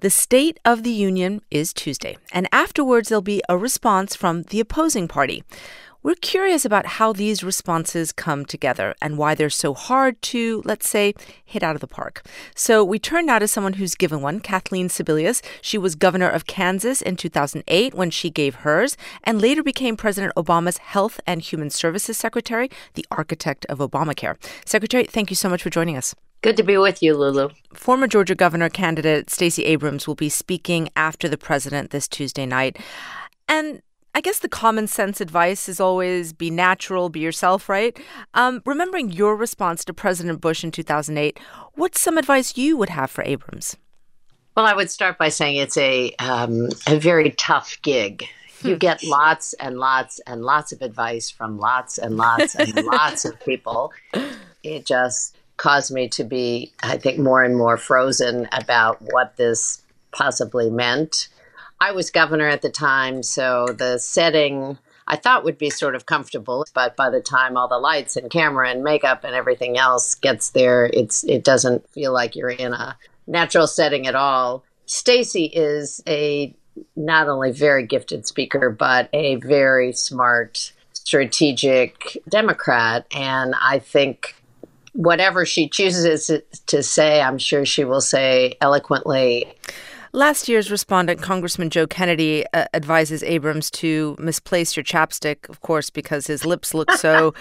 The State of the Union is Tuesday, and afterwards there'll be a response from the opposing party. We're curious about how these responses come together and why they're so hard to, let's say, hit out of the park. So we turn now to someone who's given one, Kathleen Sebelius. She was governor of Kansas in 2008 when she gave hers, and later became President Obama's Health and Human Services Secretary, the architect of Obamacare. Secretary, thank you so much for joining us. Good to be with you, Lulu. Former Georgia governor candidate Stacey Abrams will be speaking after the president this Tuesday night. And I guess the common sense advice is always be natural, be yourself, right? Remembering your response to President Bush in 2008, what's some advice you would have for Abrams? Well, I would start by saying it's a very tough gig. You get lots and lots and lots of advice from lots and lots and lots of people. It just caused me to be, I think, more and more frozen about what this possibly meant. I was governor at the time, so the setting I thought would be sort of comfortable, but by the time all the lights and camera and makeup and everything else gets there, it doesn't feel like you're in a natural setting at all. Stacey is a not only very gifted speaker, but a very smart, strategic Democrat, and I think whatever she chooses to say, I'm sure she will say eloquently. Last year's respondent, Congressman Joe Kennedy, advises Abrams to misplace your chapstick, of course, because his lips look so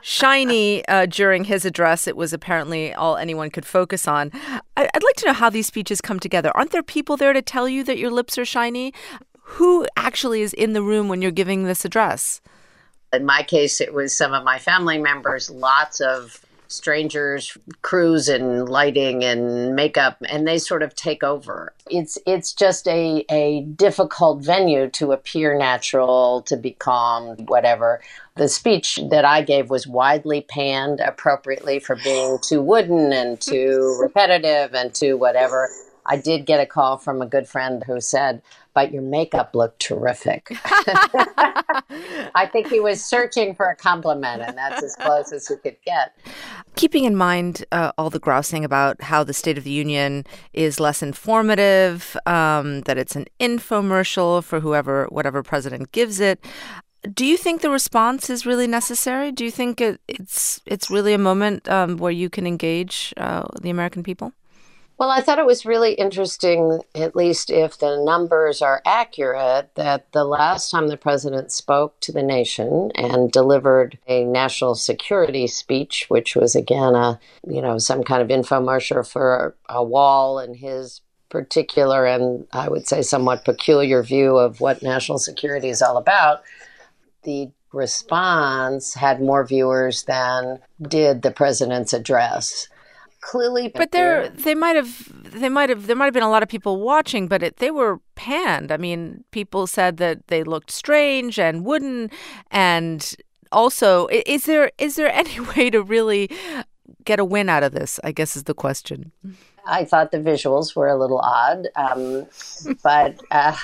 shiny during his address. It was apparently all anyone could focus on. I'd like to know how these speeches come together. Aren't there people there to tell you that your lips are shiny? Who actually is in the room when you're giving this address? In my case, it was some of my family members, lots of strangers, crews and lighting and makeup, and they sort of take over. It's just a difficult venue to appear natural, to be calm, whatever. The speech that I gave was widely panned appropriately for being too wooden and too repetitive and too whatever. I did get a call from a good friend who said, "But your makeup looked terrific." I think he was searching for a compliment, and that's as close as he could get. Keeping in mind all the grousing about how the State of the Union is less informative, that it's an infomercial for whatever president gives it, do you think the response is really necessary? Do you think it's really a moment where you can engage the American people? Well, I thought it was really interesting, at least if the numbers are accurate, that the last time the president spoke to the nation and delivered a national security speech, which was again some kind of infomercial for a wall in his particular and I would say somewhat peculiar view of what national security is all about, the response had more viewers than did the president's address. Clearly, but there might have been a lot of people watching, but they were panned. I mean, people said that they looked strange and wooden, and also, is there any way to really get a win out of this? I guess is the question. I thought the visuals were a little odd, but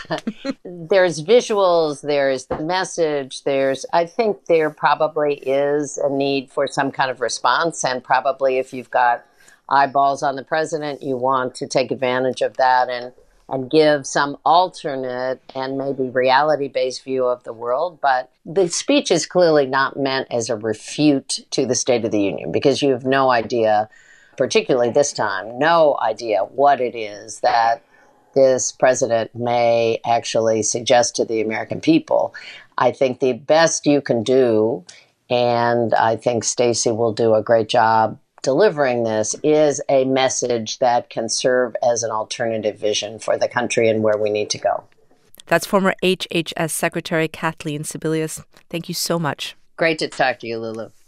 there's visuals, there's the message, I think there probably is a need for some kind of response, and probably if you've got eyeballs on the president, you want to take advantage of that and give some alternate and maybe reality-based view of the world. But the speech is clearly not meant as a refute to the State of the Union, because you have no idea, particularly this time, no idea what it is that this president may actually suggest to the American people. I think the best you can do, and I think Stacey will do a great job delivering this, is a message that can serve as an alternative vision for the country and where we need to go. That's former HHS Secretary Kathleen Sebelius. Thank you so much. Great to talk to you, Lulu.